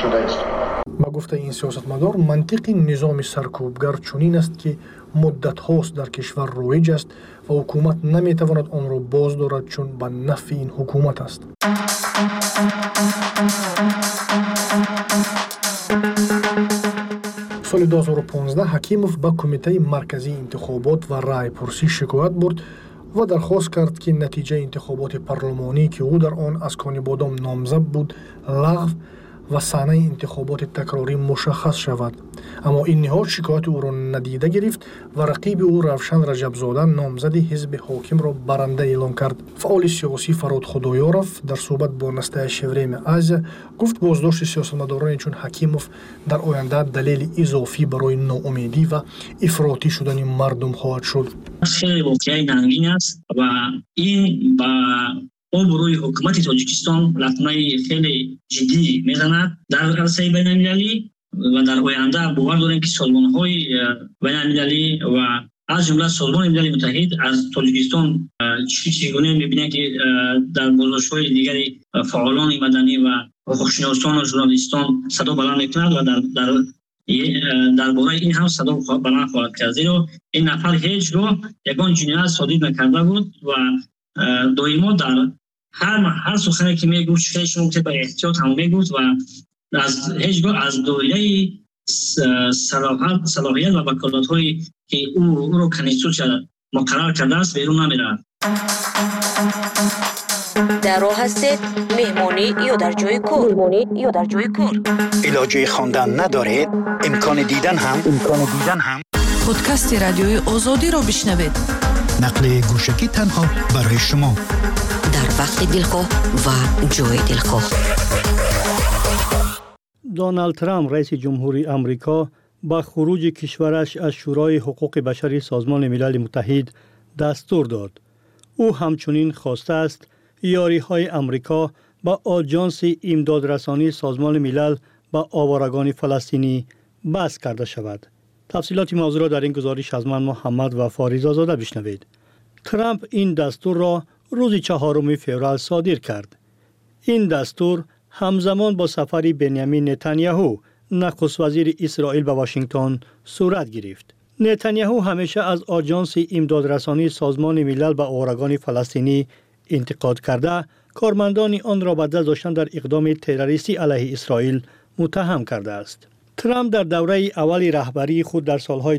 شده است. با گفته این سیاستمدار منطق نظام سرکوبگر چنین است که مدت هاست در کشور رایج است و حکومت نمیتواند آن را باز دارد چون به نفع این حکومت است. سال 2015 حکیموف به کمیته مرکزی انتخابات و رای پرسی شکایت برد و درخواست کرد که نتیجه انتخابات پارلمانی که او در آن از کانی بادام نامزد بود لغو و صحنه انتخابات تکراری مشخص شود. اما این نهاد شکایت او را ندیده گرفت و رقیب او روشن رجبزاده نامزد حزب حاکم را برنده اعلام کرد. فعال سیاسی فراد خدایارف در صحبت با نسته شوریم از گفت بازداشت سیاستمداران چون حکیموف در آینده دلیل اضافی برای ناامیدی و افراطی شدن مردم خواهد شد. خیلی واقعی ننگین است و این با روی حکومت تاجیکستان لطمه خیلی جدی میزند در عرصه بین المللی و در آینده باور داریم که سازمان‌های بین المللی و از جمله سازمان ملل متحد از تاجیکستان چگونه می‌بینه که در بازداشت‌های دیگری فعالان مدنی و حقوق‌شناسان و ژورنالیستان صدا بلند می‌کنند و درباره این هم صدا بلند خواهد کرد، زیرا این نفر هیچگاه یگان جنایت صادر نکرده بود و دائما در هر سخنی که میگفت شما که به احتیاط هم میگفت و از هیچگاه از دایره صلاحیت و وکالت‌هایی که او رو کنستیتوسیون مقرر کرده است بیرون نمیره. در راه هستید مهمانی یا در جای کار علاجه خواندن ندارید امکان دیدن هم پادکست رادیوی آزادی را بشنوید. نقل گوشکی تنها برای شما در وقت دلخواه و جای دلخواه. دونالد ترامپ رئیس جمهوری آمریکا با خروج کشورش از شورای حقوق بشری سازمان ملل متحد دستور داد. او همچنین خواسته است یاری‌های آمریکا با آژانس امدادرسانی سازمان ملل با آوارگان فلسطینی بس کرده شود. تفصیلات موضوع را در این گزارش از من محمد و فاریز آزاده بشنوید. ترامپ این دستور را روز 4 فوریه صادر کرد. این دستور همزمان با سفر بنیامین نتانیاهو نخست وزیر اسرائیل به واشنگتن صورت گرفت. نتانیاهو همیشه از آژانس امدادرسانی سازمان ملل به آوارگان فلسطینی انتقاد کرده، کارمندان آن را به دست داشتن در اقدام تروریستی علیه اسرائیل متهم کرده است. ترامپ در دوره اول رهبری خود در سالهای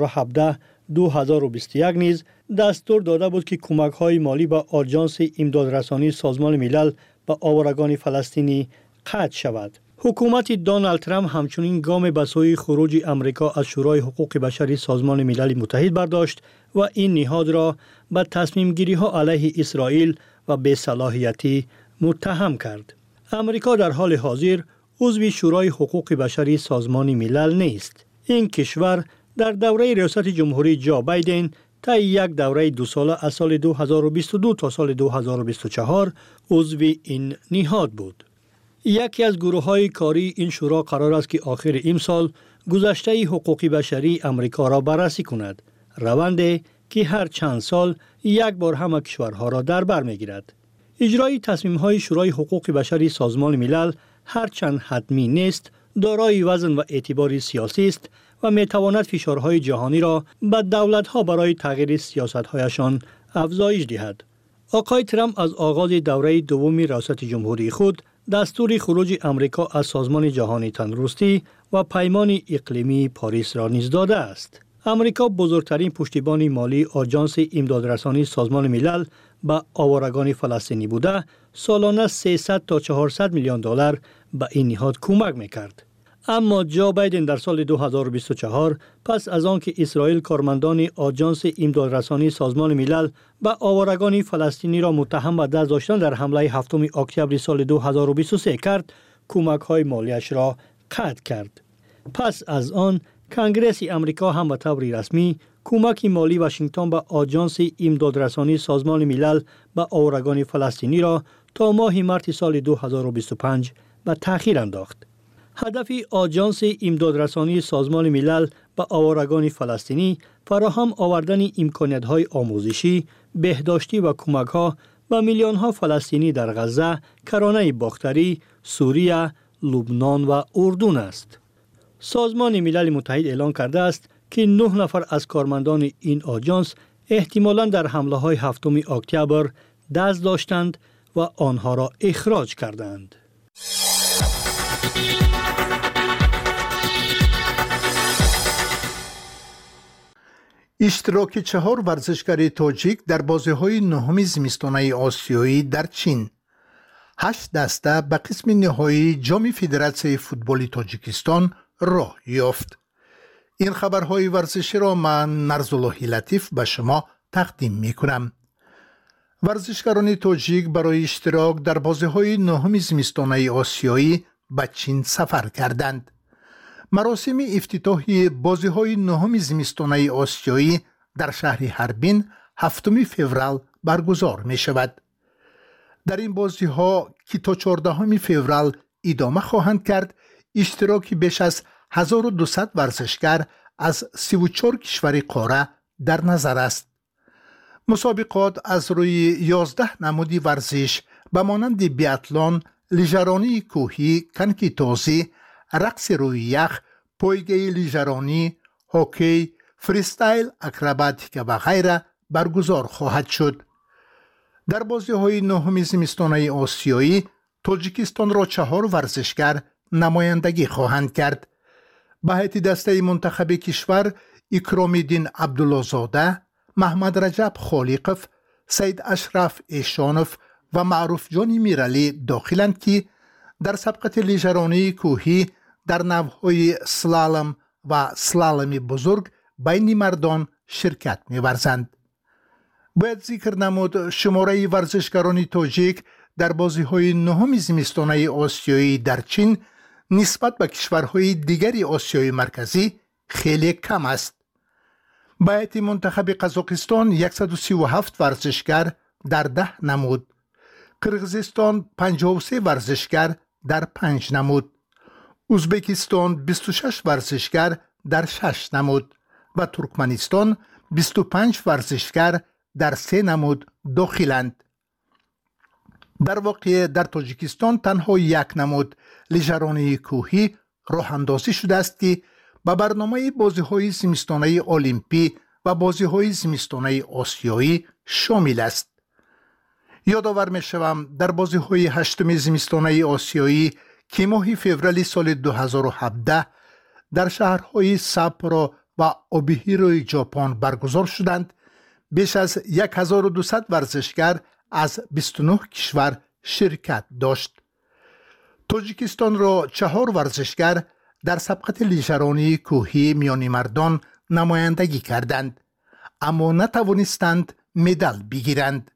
2017-2021 نیز دستور داده بود که کمک‌های مالی به آژانس امدادرسانی سازمان ملل به آوارگان فلسطینی قطع شود. حکومت دونالد ترامپ همچنین گام به سوی خروج آمریکا از شورای حقوق بشری سازمان ملل متحد برداشت و این نهاد را به تصمیم گیری ها علیه اسرائیل و بی‌صلاحیتی متهم کرد. آمریکا در حال حاضر عضو شورای حقوق بشری سازمان ملل نیست. این کشور در دوره ریاست جمهوری جو بایدن تا یک دوره 2 ساله از سال 2022 تا سال 2024 عضو این نهاد بود. یکی از گروه‌های کاری این شورا قرار است که آخر امسال گذشته حقوق بشری آمریکا را بررسی کند. روندی که هر چند سال یک بار همه کشورها را در بر می‌گیرد. اجرای تصمیم‌های شورای حقوق بشری سازمان ملل هرچند حتمی نیست، دارای وزن و اعتبار سیاسی است و می‌تواند فشارهای جهانی را به دولت‌ها برای تغییر سیاست‌هایشان افزایش دهد. آقای ترامپ از آغاز دوره دوم ریاست جمهوری خود دستور خروج آمریکا از سازمان جهانی تندرستی و پیمان اقلیمی پاریس را نیز داده است. آمریکا بزرگترین پشتیبان مالی آژانس امدادرسانی سازمان ملل به آوارگان فلسطینی بوده، سالانه 300 تا 400 میلیون دلار به این نهاد کمک می‌کرد. اما جو بایدن در سال 2024 پس از آنکه اسرائیل کارمندان آژانس امدادرسانی سازمان ملل به آوارگان فلسطینی را متهم به دست داشتن در حمله 7 اکتبر سال 2023 کرد، کمک‌های مالیش را قطع کرد. پس از آن کنگره آمریکا هم به طور رسمی کمک مالی واشنگتن به آژانس امدادرسانی سازمان ملل به آوارگان فلسطینی را تا ماه مارس سال 2025 به تأخیر انداخت. هدف آژانس امدادرسانی سازمان ملل به آوارگان فلسطینی فراهم آوردن امکانات‌های آموزشی، بهداشتی و کمک‌ها به میلیون‌ها فلسطینی در غزه، کرانه باختری، سوریه، لبنان و اردن است. سازمان ملل متحد اعلان کرده است که 9 نفر از کارمندان این آژانس احتمالاً در حمله‌های 7 اکتبر دست داشتند و آنها را اخراج کردند. اشتراک 4 ورزشکار تاجیک در بازی‌های نهم زمستانه آسیایی در چین. 8 دسته به قسم نهایی جام فدراسیون فوتبال تاجیکستان راه یافت. این خبرهای ورزشی را من نرزالله لطیف به شما تقدیم می‌کنم. ورزشکاران تاجیک برای اشتراک در بازی‌های نهم زمستانه آسیایی به چین سفر کردند. مراسم افتتاحی بازی‌های نهم زمستانه آسیایی در شهر هاربین 7 فوریه برگزار می‌شود. در این بازی‌ها که تا 14 فوریه ادامه خواهند کرد، اشتراک بیش از 1200 ورزشکار از 34 کشور قاره در نظر است. مسابقات از روی 11 نمود ورزش به مانند بیاتلون، لیژرانی کوهی، کنکی تازی، رقص روی یخ، پایگاه لیژرانی، هاکی، فریستایل، اکروباتیک و غیره برگزار خواهد شد. در بازی‌های نهم زمستانه آسیایی تاجیکستان را 4 ورزشکار نمایندگی خواهند کرد. به هیئت دسته منتخب کشور اکرام‌الدین عبدالله‌زاده، محمد رجب خالقов، سید اشرف ایشانов و معروف جان میرعلی داخلند که در سبقت لیژرانی کوهی در نوع‌های سلالم و سلالم بزرگ بین مردان شرکت می‌ورزند. باید ذکر نمود شماره ورزشکاران تاجیک در بازی‌های نهم زمستانه آسیایی در چین نسبت به کشورهای دیگری آسیای مرکزی خیلی کم است. به هیئت منتخب قزاقستان 137 ورزشکار در 10 نمود، قرقیزستان 53 ورزشکار در 5 نمود، ازبکستان 26 ورزشکار در 6 نمود و ترکمنستان 25 ورزشکار در 3 نمود داخلند. در واقع در تاجیکستان تنها 1 نمود لیژرانی کوهی راه اندازی شده است که به برنامه بازی‌های زمستانه المپی و بازی‌های زمستانه آسیایی شامل است. یادآور می‌شوم در بازی‌های 8 زمستانه آسیایی که ماه فوریه سال 2017 در شهرهای ساپورو و اوبیهیروی ژاپن برگزار شدند، بیش از 1200 ورزشکار از 29 کشور شرکت داشت. تاجیکستان را 4 ورزشکار در سبقت لیژرانی کوهی میان مردان نمایندگی کردند، اما نتوانستند مدال بگیرند.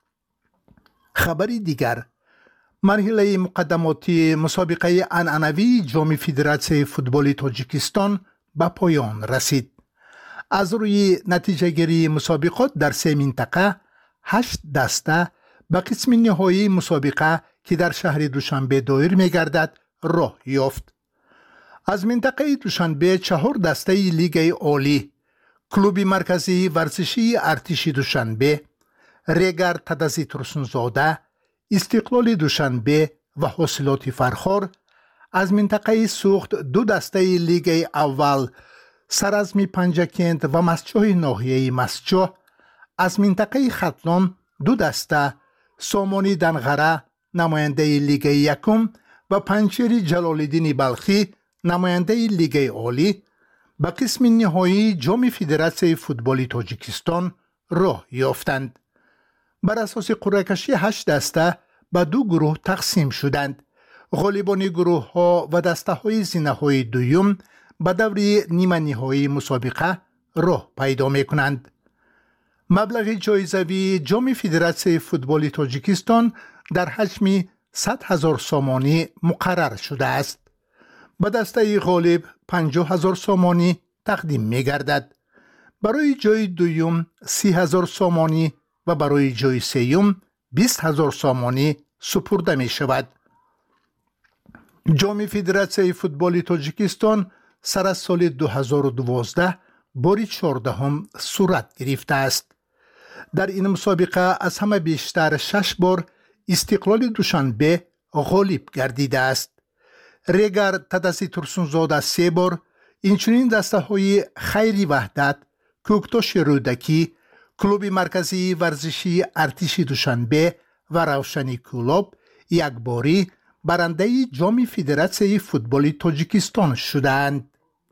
خبری دیگر، مرحله مقدماتی مسابقه عنعنوی جام فدراسیون فوتبال تاجیکستان به پایان رسید. از روی نتیجه گیری مسابقات در 3 منطقه 8 دسته به قسم نهایی مسابقه که در شهر دوشنبه دایر می‌گردد راه یافت. از منطقه دوشنبه 4 دسته لیگ عالی، کلوب مرکزی ورزشی ارتش دوشنبه، ریگر تدزی ترسونزاده، استقلال دوشنبه و حاصلات فرخار. از منطقه سوخت 2 دسته لیگ اول، سرازمی پنجکند و مسجد ناحیه مسجد. از منطقه ختلان 2 دسته، سامانی دنغره نماینده لیگ یکم و پنچیر جلالالدین بلخی نماینده لیگ عالی به قسم نهایی جام فدراسیون فوتبال تاجیکستان راه یافتند. بر اساس قرعه کشی 8 دسته به 2 گروه تقسیم شدند. غالبان گروه ها و دسته های زینه های دویم به دور نیمه نهایی مسابقه راه پیدا می کنند. مبلغ جایزوی جام فدراسیون فوتبال تاجیکستان در حجم 100,000 سامانی مقرر شده است. به دسته غالب 50,000 سامانی تقدیم می گردد. برای جای دویم 30,000 سامانی و برای جای سوم 20,000 سامانی سپرده می شود. جام فدراسیون فوتبال تاجیکستان سر از سال 2012 بار 14 صورت گرفته است. در این مسابقه از همه بیشتر 6 بار استقلال دوشنبه غالب گردیده است. رگر تدسی ترسونزاده 3 بار، اینچنین دسته های خیری وحدت، کوکتاش رودکی، کلوب مرکزی ورزشی ارتش دوشنبه و روشنی کلوب یک باری برنده جام فدراسیون فوتبال تاجیکستان شدند.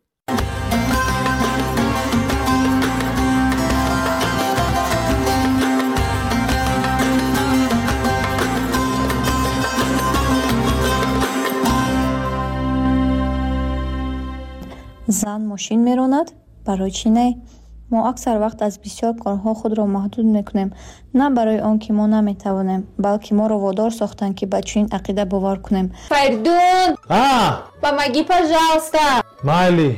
زن ماشین میراند؟ برای چی نه؟ ما اکثر وقت از بسیار کارها خود را محدود میکنیم، نه برای آن که ما نمیتوانیم، بلکه ما را وادار ساختند که به چنین عقیده باور کنیم. Perdón. Помоги, пожалуйста. Майли.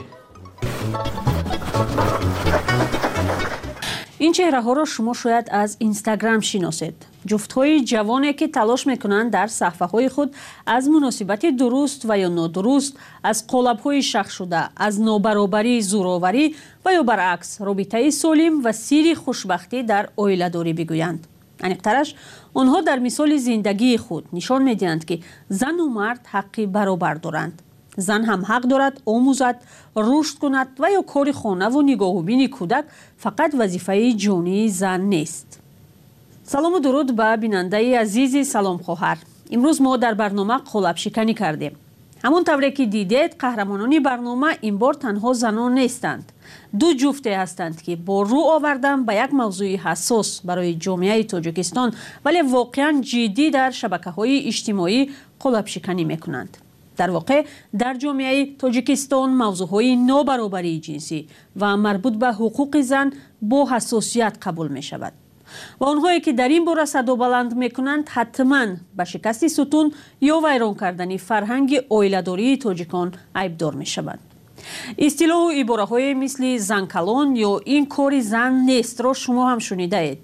این چهره‌ها را شما شاید از اینستاگرام شناسید. جفت‌های جوانی که تلاش می‌کنند در صفحه‌های خود از مناسبت درست و یا نادرست، از قالب‌های شخص شده، از نابرابری، زورآوری و یا برعکس رابطه سالم و سیر خوشبختی در عائله‌داری بگویند. عمیق‌ترش آنها در مثال زندگی خود نشان می‌دهند که زن و مرد حق برابر دارند. زن هم حق دارد آموزد، رشد کند و یا کار خانه و نگاه و بین کودک فقط وظیفه جانی زن نیست. سلام و درود به بیننده عزیز سلام خواهر. امروز ما در برنامه قالب شکنی کردیم. همون طوری که دیدید قهرمانان برنامه این بار تنها زنان نیستند. دو جفته هستند که با رو آوردن به یک موضوع حساس برای جامعه تاجیکستان ولی واقعا جدی در شبکه‌های اجتماعی قالب شکنی میکنند. در واقع در جامعه تاجیکستان موضوعهای نابرابری جنسی و مربوط به حقوق زن با حساسیت قبول می شود. و آنهایی که در این باره صدا بلند می کنند حتما به شکست ستون یا ویران کردن فرهنگ عائله‌داری تاجیکان عیبدار می شوند. اصطلاح و عباره‌های مثل زن کلان یا این کار زن نیست را شما هم شنیده اید.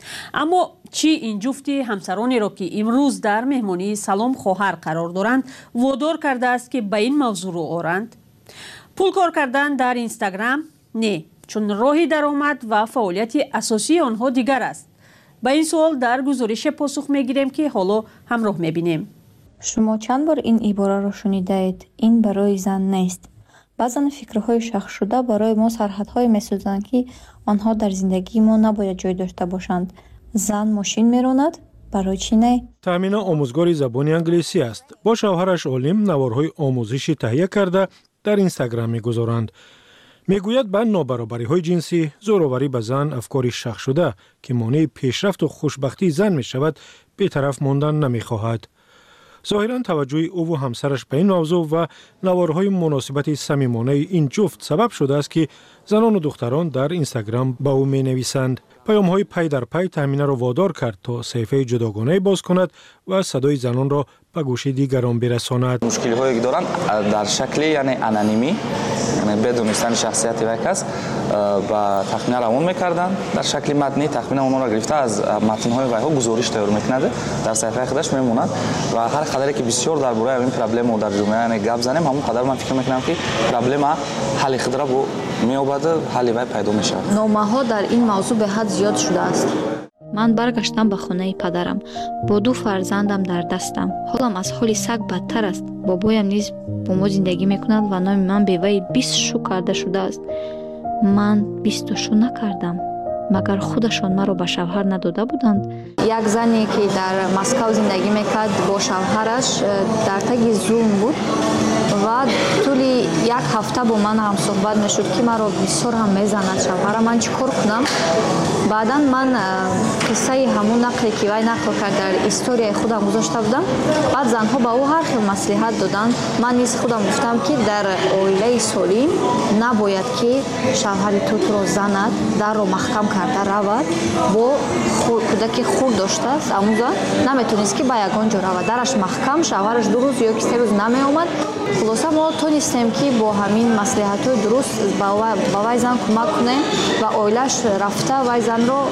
اما چی این جفت همسرانی را که امروز در مهمانی سلام خواهر قرار دارند وادار کرده است که به این موضوع رو آورند؟ پول کار کردن در اینستاگرام؟ نه، چون راه درآمد و فعالیت اساسی آنها دیگر است. به این سوال در گزارش پاسخ میگیریم که حالا همراه میبینیم. شما چند بار این عباره را شنیده اید؟ این برای زن نیست. بعضا فکرهای شخص شده برای ما سرحدهای می‌سازند که آنها در زندگی ما نباید جای داشته باشند. زن ماشین میراند؟ برای چی نه؟ تامینه آموزگار زبان انگلیسی است. با شوهرش عالم نوارهای آموزشی تهیه کرده در اینستاگرام می‌گذارند. میگوید به نابرابری‌های جنسی، زورآوری به زن افکاری شخص شده که مانع پیشرفت و خوشبختی زن می‌شود، بی‌طرف ماندن نمی‌خواهد. ظاهراً توجه او و همسرش به این موضوع و نوارهای مناسبت صمیمانه این جفت سبب شده است که زنان و دختران در اینستاگرام به او می‌نویسند. پیام‌های پی در پی تامینه را وادار کرد تا صفحه جداگانه باز کند و صدای زنان را به گوش دیگران برساند. مشکل‌هایی که دارند در شکل یعنی انانیمی، یعنی بدونستن شخصیت یک کس و تخمینه روان می‌کردند. در شکل متنی تخمینه اون را گرفته از متن‌های وی‌ها گزارش تیار می‌کند، در صفحه خودش می‌ماند و هر قدری که بسیار درباره این پرابلم در جامعه گپ زنیم، همون قدر من فکر می‌کنم که پرابلم حل خود را می‌یابد، حل وی پیدا می‌شود. نامه‌ها در این موضوع به حد زیاد شده است. من برگشتم به خانه پدرم با 2 فرزندم در دستم. حالم از حال سگ بدتر است. بابایم نیز با ما زندگی میکند و نام من به وی 20 شو کرده شده است. من 20 شو نکردم. مگر خودشان مرا به شوهر نداده بودند؟ یک زنی که در مسکو زندگی میکرد با شوهرش در تگ زوم بود و طولی 1 هفته با من هم صحبت میشد که مرا بسیار هم میزند شوهرم. من چیکار کنم؟ بعدا من قصه همون نقلی که وی نقل کرد در استوری خودم گذاشته بودم. بعد زنها با او هر خیل مصلحت دادند. من نیز خودم گفتم که در عائله سالم نباید که شوهر تو را زند، در رو محکم کرده رود، با کودک خود داشته است آموزا نمیتونست که به یگان جا رود، درش محکم، شوهرش 2 روز یا 3 روز نمی آمد. خلاصه ما تونستیم که با همین مصلحت‌های درست با وی زن کمک کنیم و عائله‌اش رفته وی زن رو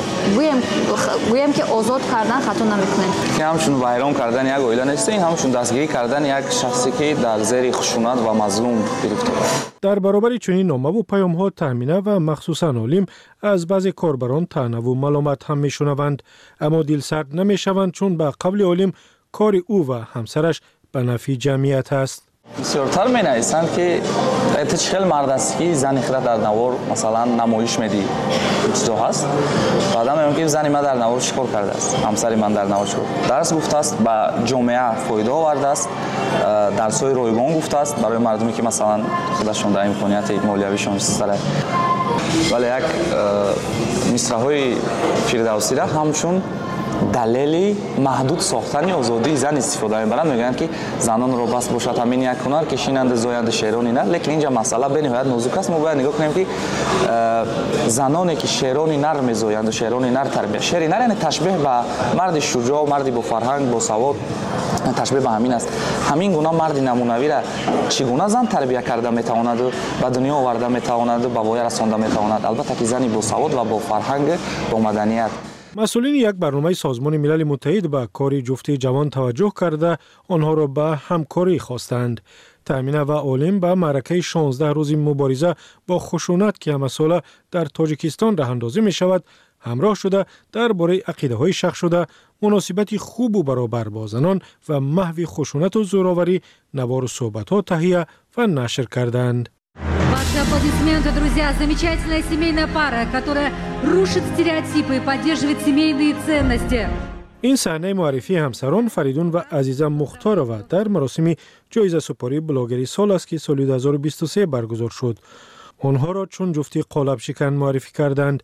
گویم که آزاد کردن خطا نمیکنیم. که همشون ویران کردن یک عائله نیست، این همشون دستگیری کردن یک شخصی که در زیر خشونت و مظلوم گرفته است. در برابر چنین نامه و پیام‌ها تامینه و مخصوصاً عالم از بعضی کاربران طعنه و ملامت هم میشنوند، اما دلسرد نمیشوند چون به قول عالم کار او و همسرش به نفع جمعیت است. бисёртар менависанд ки эта чӣ хел мард аст ки зани хира дар навор масалан намоиш медиҳи чизо ҳаст баъдан меён ки зани ман дар навор чӣ кор кардааст ҳамсари ман дар навор чӣ кор дарс гуфтааст ба ҷомеа фоида овардааст дарсҳои ройгон гуфтааст барои мардуме ки масалан худашон дар имконияти молиявишон истара вале як мисраҳои фирдавсира ҳамчун далели маҳдуд сохтани озодии зан истифода мебаранд мегӯянд ки занонро бас бошад ҳамин як ҳунар ки шинанду зоянду шерони нар лекин инҷа масъала бениҳоят нозук аст мо бояд нигоҳ кунем ки заноне ки шерони нар мезоянду шерони нар тарбия шери нар яъне ташбеҳ ба марди шуҷоъ марди бо фарҳанг бо савод ташбеҳ ба ҳамин аст ҳамин гуна марди намунавира чӣ гуна зан тарбия карда метавонаду ба дунё оварда метавонаду ба воя расонда метавонад албатта ки зани бо савод ва бо фарҳанг бо маданият. масъулини як барномаи созмони милали муттаҳид ба кори ҷуфти ҷавон таваҷҷӯҳ карда онҳоро ба ҳамкорӣ хостанд. таъмина ва олим ба маъракаи 16 рӯзи мубориза бо хушунат ки ҳамасола дар тоҷикистон раҳандозӣ мешавад ҳамроҳ шуда дар бораи ақидаҳои шахшуда муносибати хубу баробар бо занон ва маҳви хушунату зӯроварӣ навору суҳбатҳо таҳия ва нашр карданд. Ваши аплодисменты, друзья. Замечательная семейная пара, которая рушит стереотипы и поддерживает семейные ценности. ин саҳнаи муаррифии ҳамсарон Фаридун ва Азиза Мухторова дар маросими ҷоизасупории блогери сол аст ки соли 2023 баргузор шуд. онҳоро чун ҷуфти қолабшикан муаррифӣ карданд.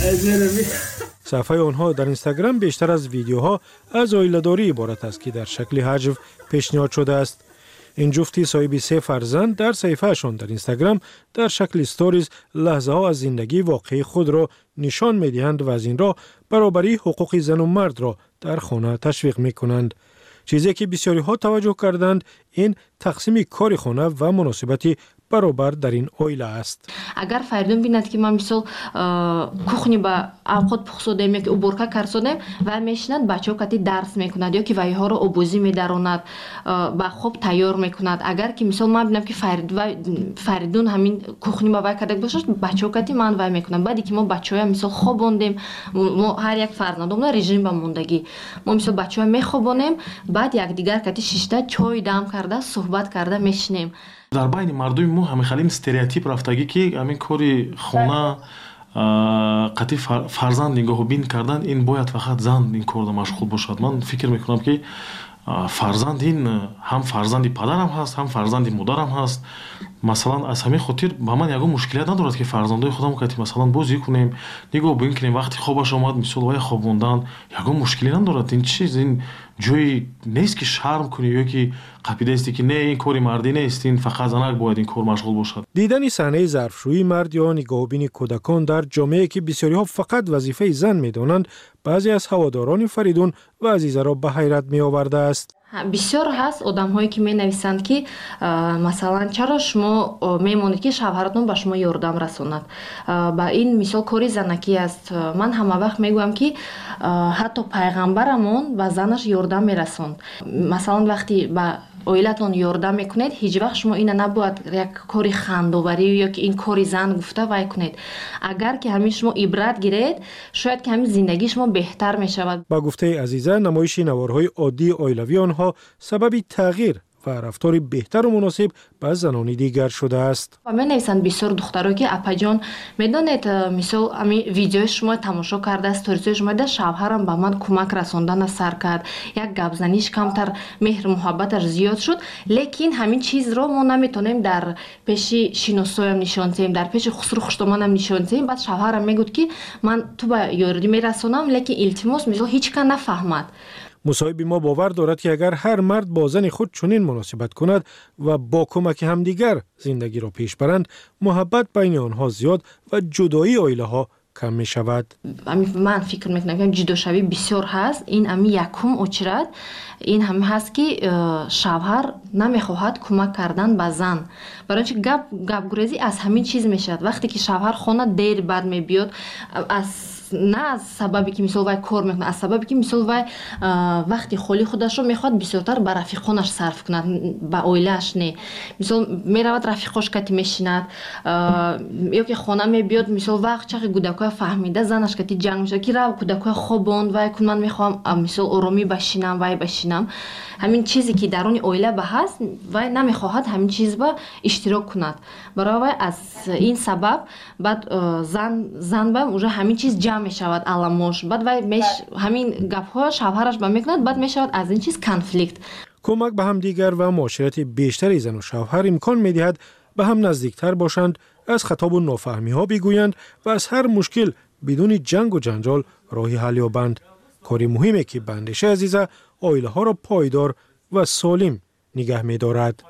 саҳифаи онҳо дар Инстаграм бештар аз видеоҳо аз оиладорӣ иборат аст ки дар шакли ҳаҷв пешниҳод шудааст. ин ҷуфти соҳиби 3 фарзанд дар саҳифаашон дар Инстаграм дар шакли сториз лаҳзаҳо аз зиндагии воқеии худро нишон медиҳанд ва аз ин роҳ баробарии ҳуқуқи зану мардро дар хона ташвиқ мекунанд. чизе ки бисёриҳо таваҷҷӯҳ карданд ин тақсими кори хона ва муносибати баробар дар ин оила аст. агар Фаридун бинад ки ман мисол кухни ба авқот пухсодем ё ки уборка карсодем ва мешинад бачаҳо кати дарс мекунад ё ки вайҳоро обозӣ медаронад ба хоб тайёр мекунад агар ки мисол ман бинам ки Фаридун ҳамин кухни ба вай карда бошад бачаҳо кати ман вай мекунад баъде ки мо бачаҳоя мисол хобондем мо ҳар як фарзандомна режим ба мондагӣ мо мисол бачаҳоя мехобонем баъд якдигар кати шишта чой дам карда суҳбат карда мешинем. дар байни мардуми мо ҳамихалин стереотип рафтагӣ ки ҳамин кори хона қати фарзанд нигоҳубин кардан ин бояд фақат зан ин корда машғул бошад. ман фикр мекунам ки фарзанд ин ҳам фарзанди падарам ҳаст ҳам фарзанди модарам ҳаст. масалан аз ҳамин хотир ба ман ягон мушкилият надорад ки фарзандои худам кати масалан бозӣ кунем нигоҳ бин кунем вақти хобаш омад мисол вай хобондан ягон мушкилӣ надорад. ин чиз ин ҷои нест ки шарм кунӣ ё ки қапидаисти ки не ин кори мардӣ нест ин фақат занак бояд ин кор машғул бошад. дидани саҳнаи зарфшӯии мард ё нигоҳубини кӯдакон дар ҷомеае ки бисёриҳо фақат вазифаи зан медонанд баъзе аз ҳаводорони Фаридун ва Азизаро ба ҳайрат меовардааст. бисёр ҳаст одамҳое ки менависанд ки масалан чаро шумо мемонед ки шавҳаратон ба шумо ёрдам расонад ба ин мисол кори занакӣ аст. ман ҳама вақт мегӯям ки ҳатто пайғамбарамон ба занаш ёрдам мерасонд. масалан вақти ба оилатон ёрдам мекунед ҳеҷ вақт шумо ина набояд як кори хандоварӣ ё ки ин кори зан гуфта вай кунед. агар ки ҳамин шумо ибрат гиред шояд ки ҳамин зиндагии шумо беҳтар мешавад. ба гуфтаи Азиза намоиши наворҳои оддии оилавии онҳо сабаби тағйир ва рафтори беҳтару муносиб ба занони дигар шудааст. менависанд бисёр духтаро ки апаҷон медонед мисол ами видеои шумо тамошо карда сторисои шумо да шавҳарам ба ман кӯмак расондана сар кард як гапзаниш камтар меҳру муҳаббаташ зиёд шуд лекин ҳамин чизро мо наметонем дар пеши шиносоям нишон диҳем дар пеши хусру хуштоманам нишон диҳем. баъд шавҳарам мегӯд ки ман ту ба ёрдӣ мерасонам лекин илтимос мисол ҳеҷ кан нафаҳмад. мусоҳиби мо бовар дорад ки агар ҳар мард бо зани худ чунин муносибат кунад ва бо кӯмаки ҳамдигар зиндагиро пеш баранд муҳаббат байни онҳо зиёд ва ҷудоии оилаҳо кам мешавад. ман фикр мекунам ки ҷудошавӣ бисёр ҳаст. ин ами якум очрад ин ҳам ҳаст ки шавҳар намехоҳад кӯмак кардан ба зан барои чи гапгурезӣ аз ҳамин чиз мешавад. вақте ки шавҳар хона дер бад мебиёд аз نه از سببی که مثلا وای کار میکنه، از سببی که مثلا وای وقتی خالی خودش رو میخواد بسیارتر به رفیقانش صرف کند، به اویلش نه. مثلا میرود رفیقاش کتی میشیند یا که خانه میبیاد مثلا وقت چقدر کودکای فهمیده زنش کتی جنگ میشه که رو کودکای خواباند وای کن من میخوام مثلا آرامی بشینم وای بشینم. همین چیزی که درون اویله به هست وای نمیخواهد همین چیز با اشتراک کند. برای از این سبب بعد زن با уже همین چیز جمع میشود علامش، بعد وای همین گپ‌ها شوهرش با میکند، بعد میشود از این چیز کانفلیکت. کمک به هم دیگر و معاشرت بیشتری زن و شوهر امکان میدهد به هم نزدیکتر باشند، از خطاب و نافهمی ها بگویند و از هر مشکل بدون جنگ و جنجال راهی حل یابند. کاری مهمه که بندش عزیزه عائله ها را پایدار و سالم نگه می‌دارد.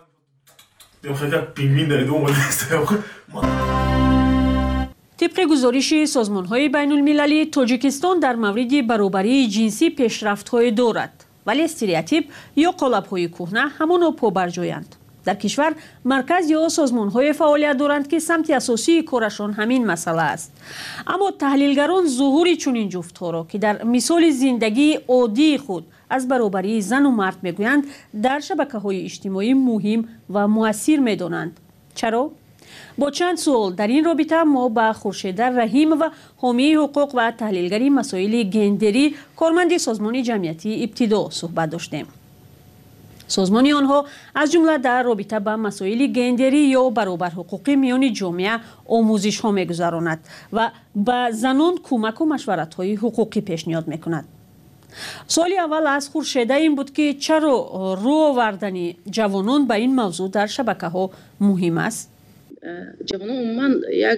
طبق گزارش سازمان‌های بین‌المللی، تاجیکستان در مورد برابری جنسی پیشرفت‌های دارد، ولی استریوتیپ یا قالب‌های کهنه همانو پابرجایند. در کشور مرکز یا سازمان‌های فعالیت دارند که سمت اساسی کارشان همین مسئله است. اما تحلیلگران ظهور چنین جفت‌ها را که در مثال زندگی عادی خود از برابری زن و مرد میگویند در شبکه‌های اجتماعی مهم و مؤثر می‌دانند. چرا؟ با چند سوال در این رابطه ما با خورشید رحیم و حامی حقوق و تحلیلگری مسائل گندری کارمند سازمان جمعیتی ابتدا صحبت داشتیم. سازمان آنها از جمله در رابطه با مسائل گندری یا برابر حقوقی میان جامعه آموزش ها میگذراند و به زنان کمک و مشورت های حقوقی پیشنهاد میکند. سوالی اول از خورشید این بود که چرا رو آوردن جوانان به این موضوع در شبکه ها مهم است؟ جوانان عموما یک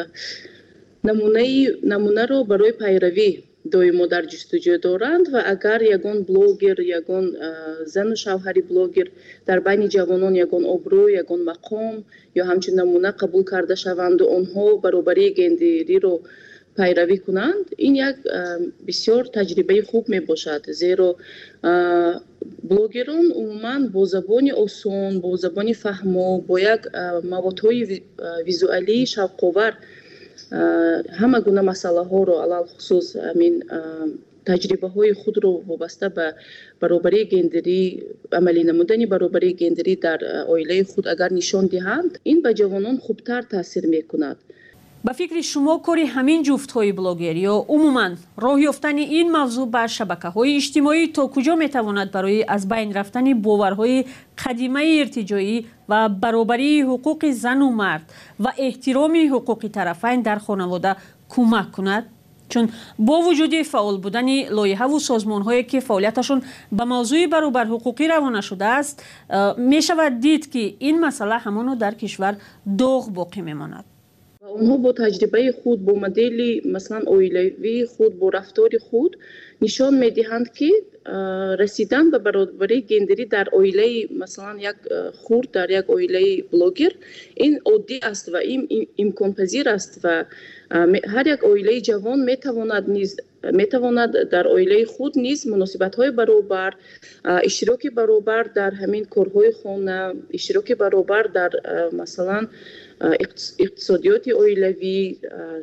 نمونه رو برای پیروی دویمو در جستجو دارند و اگر یگان بلوگر، یگان زن و شوهری بلوگر در بین جوانان یگان ابرو، یگان مقام یا همچنین نمونه قبول کرده شوند و آنها برابری گندری رو پیروی کنند، این یک بسیار تجربه خوب می باشد، زیرا بلوگران عموما با زبان آسان، با زبان فهمو، با یک موادهای ویزوالی شوق‌آور همه گونه مسئله ها رو علل خصوص همین تجربه های خود رو وابسته به برابری گندری، عملی نمودن برابری گندری در عائله خود اگر نشان دهند، این به جوانان خوبتر تاثیر میکند. به فکر شما کاری همین جفت های بلاگر یا عموما راه یافتن این موضوع بر شبکه های اجتماعی تا کجا میتواند برای از بین رفتن باورهای قدیمه ارتجاعی و برابری حقوق زن و مرد و احترام حقوق طرفین در خانواده کمک کند؟ چون با وجود فعال بودن لایحه و سازمان‌هایی که فعالیتشون به موضوع برابر حقوقی روانه شده است، می شود دید که این مسئله همانو در کشور داغ باقی میماند. اونها با تجربه خود، با مدل مثلا عائلوی خود، با رفتار خود نشان میدهند که رسیدن به برابری گندری در عائله مثلا یک خرد، در یک عائله بلوگر، این عادی است و این امکان پذیر است و هر یک عائله جوان میتواند در عائله خود نیز مناسبت‌های برابر، اشتراک برابر در همین کارهای خانه، اشتراک برابر در مثلا اقتصادیات عائلوی،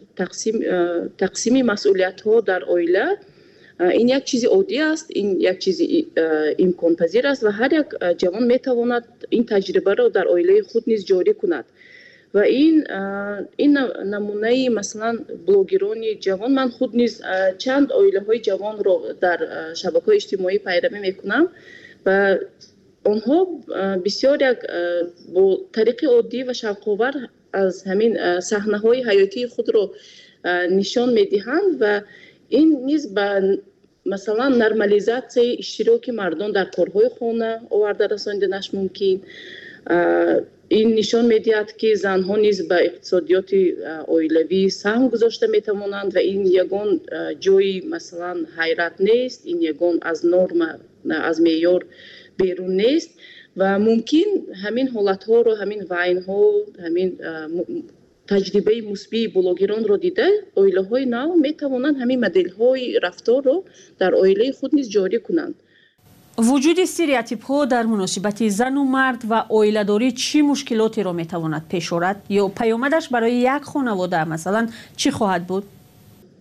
تقسیم مسئولیت‌ها در عائله، این یک چیز عادی است، این یک چیز امکان پذیر است و هر یک جوان میتواند این تجربه را در عائله خود نیز جاری کند. و این نمونه مثلا بلوگران جوان، من خود نیز چند عائله‌های جوان را در شبکه‌های اجتماعی پیروی میکنم و آنها بسیار یک با طریق عادی و شوق‌آور از همین صحنه‌های حیاتی خود را نشان میدهند و این نیز به مثلا نرمالیزاسیون اشتراک مردان در کارهای خانه آورده رساندنش ممکن. این نشان میدهد که زنها نیز به اقتصادیات عائلوی سهم گذاشته میتوانند و این یگان جای مثلا حیرت نیست، این یگان از نرم، از معیار بیرون نیست و ممکن همین حالت ها رو، همین وین ها، همین تجربه مثبت بلوگران رو دیده عائله های نو میتوانند همین مدل های رفتار رو در عائله خود نیز جاری کنند. وجود استریوتیپ ها در مناسبت زن و مرد و عائله داری چی مشکلاتی را میتواند پیش آورد یا پیامدش برای یک خانواده مثلا چی خواهد بود؟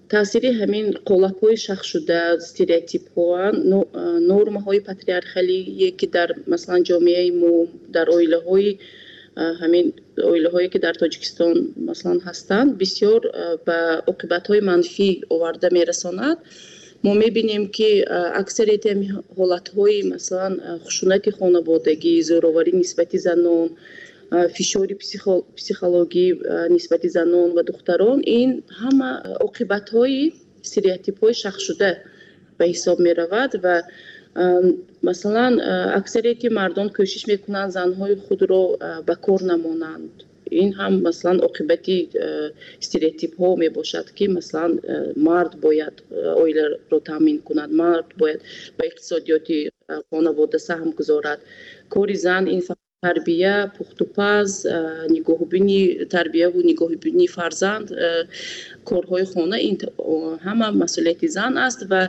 таъсири ҳамин қолабҳои шахшуда, стереотипҳо, нормаҳои патриархалие ки дар масалан ҷомеаи мо дар оилаҳои ҳамин оилаҳое ки дар Тоҷикистон масалан ҳастанд бисёр ба оқибатҳои манфӣ оварда мерасонад. мо мебинем ки аксарияти ҳолатҳои масалан хушунати хонаводагӣ, зӯроварӣ нисбати занон, фишори психологӣ нисбати занон ва духтарон ин ҳама оқибатҳои стереотипҳои шахшуда ба ҳисоб меравад ва масалан аксарияти мардон кӯшиш мекунанд занҳои худро ба кор намонанд. ин ҳам масалан оқибати стереотипҳо мебошад ки масалан мард бояд оиларо таъмин кунад, мард бояд ба иқтисодиёти хонавода саҳм гузорад. кори зан ин тарбия, пухтупаз, нигоҳубини тарбияву нигоҳубини фарзанд, корҳои хона ин ҳама масъулияти зан аст ва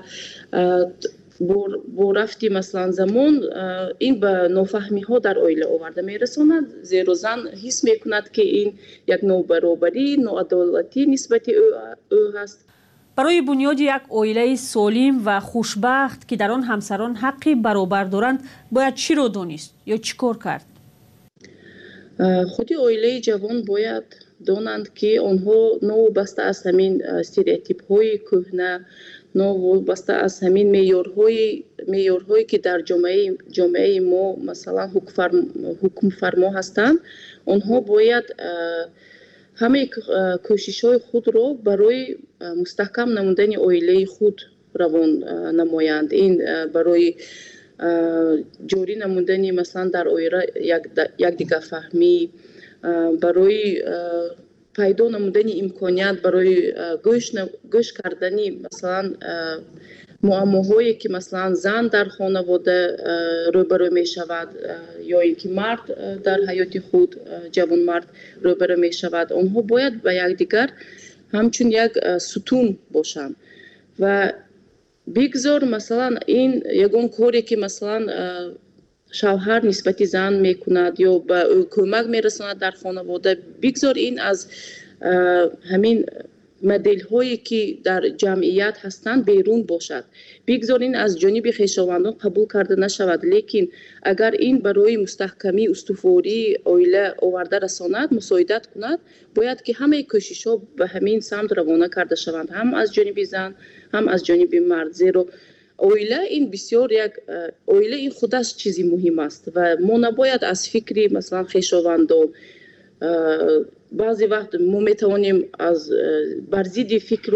бо рафти масалан замон ин ба нофаҳмиҳо дар оила оварда мерасонад, зеро зан ҳис мекунад ки ин як нобаробарӣ, ноадолатӣ нисбати ӯ ҳаст. барои бунёди як оилаи солим ва хушбахт ки дар он ҳамсарон ҳаққи баробар доранд бояд чиро донист ё чӣ кор кард? худи оилаи ҷавон бояд донанд ки онҳо новобаста аз ҳамин стереотипҳои кӯҳна, новобаста аз ҳамин меъёрҳое ки дар ҷомеаи мо масалан ҳукмфармо ҳастанд, онҳо бояд ҳамаи кӯшишҳои худро барои мустаҳкам намудани оилаи худ равон намоянд. ин барои ҷорӣ намудани масалан дар оила якдигарфаҳмӣ, барои пайдо намудани имконият барои гӯш кардани масалан муаммоҳое ки масалан зан дар хонавода рӯбарӯ мешавад ё ин ки мард дар ҳаёти худ ҷавонмард рӯбарӯ мешавад, онҳо бояд ба якдигар ҳамчун як сутун бошанд ва бигзор масалан ин ягон коре ки масалан шавҳар нисбати зан мекунад ё ба ӯ кӯмак мерасонад дар хонавода, бигзор ин аз ҳамин моделҳое ки дар ҷамъият ҳастанд берун бошад. бигзор ин аз ҷониби хешовандон қабул карда нашавад, лекин агар ин барои мустаҳкамӣ устувории оила оварда расонад, мусоидат кунад, бояд ки ҳамаи кӯшишҳо ба ҳамин самт равона карда шаванд, ҳам аз ҷониби зан, ҳам аз ҷониби мард. зеро оила ин бисёр як оила ин худаш чизи муҳим аст ва мо набояд аз фикри масалан хешовандон баъзе вақт мо метавонем аз бар зидди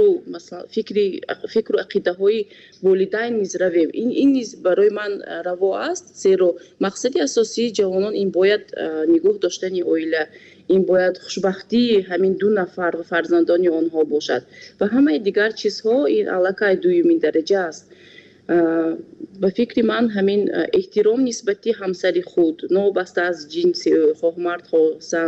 фикру ақидаҳои волидайн низ равем. ин низ барои ман раво аст, зеро мақсади асосии ҷавонон ин бояд нигоҳ доштани оила, ин бояд хушбахтии ҳамин ду нафар ва фарзандони онҳо бошад ва ҳамаи дигар чизҳо ин аллакай дуюмин дараҷа аст. ба фикри ман ҳамин эҳтиром нисбати ҳамсари худ новобаста аз ҷинси ӯ, хоҳ мард хоҳ зан,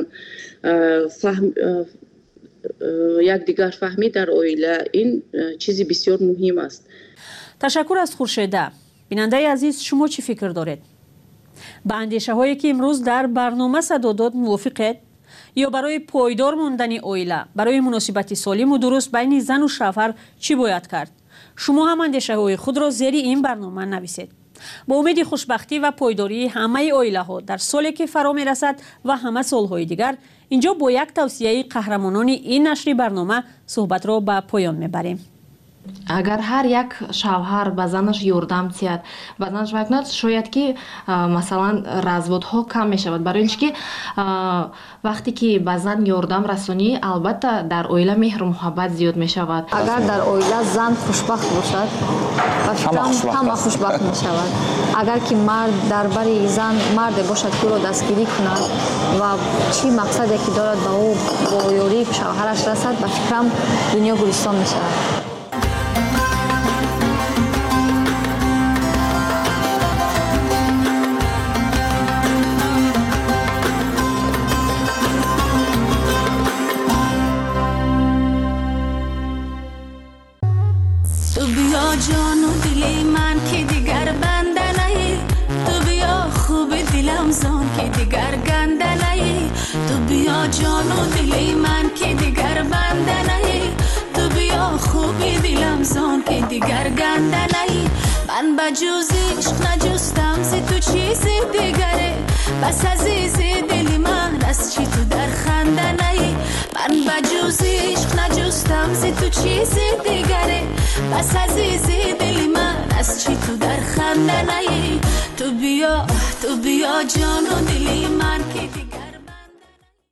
якдигар фаҳмӣ дар оила ин чизи бисёр муҳим аст. ташаккур аз хуршеда. бинандаи азиз, шумо чӣ фикр доред? ба андешаҳое ки имрӯз дар барнома садо дод мувофиқед? ё барои пойдор мондани оила, барои муносибати солиму дуруст байни зану шавҳар чӣ бояд кард? шумо ҳам андешаҳои худро зери ин барнома нависед. бо умеди хушбахтӣ ва пойдории ҳамаи оилаҳо дар соле ки фаро мерасад ва ҳама солҳои дигар, инҷо бо як тавсияи қаҳрамонони ин нашри барнома суҳбатро ба поён мебарем. агар ҳар як шавҳар ба занаш ёрдам диҳад, ба занаш вай кунад, шояд ки масалан разводҳо кам мешавад. барои ин ки вақте ки ба зан ёрдам расонӣ, албатта дар оила меҳру муҳаббат зиёд мешавад. агар дар оила зан хушбахт бошад, ба фикрам ҳама хушбахт мешавад. агар ки мард дар бари зан марде бошад ки ӯро дастгирӣ кунад ва чӣ мақсаде ки дорад ба ӯ бо ёрии шавҳараш расад, ба фикрам дунё гулистон мешавад. جانو دلی من که دیگر بنده نهی، تو بیا خوب دلم زان که دیگر گنده نهی، تو بیا جانو دلی من که دیگر بنده نهی، تو بیا خوب زان که دیگر گندنهی من با جز عشق نجستم ز تو چیزی دیگره بس عزیزی دلی من از چی تو در خندنهی من با جز عشق نجستم ز تو چیزی دیگره بس عزیزی دلی من از چی تو در خندنهی تو بیا جان و دلی من که دیگر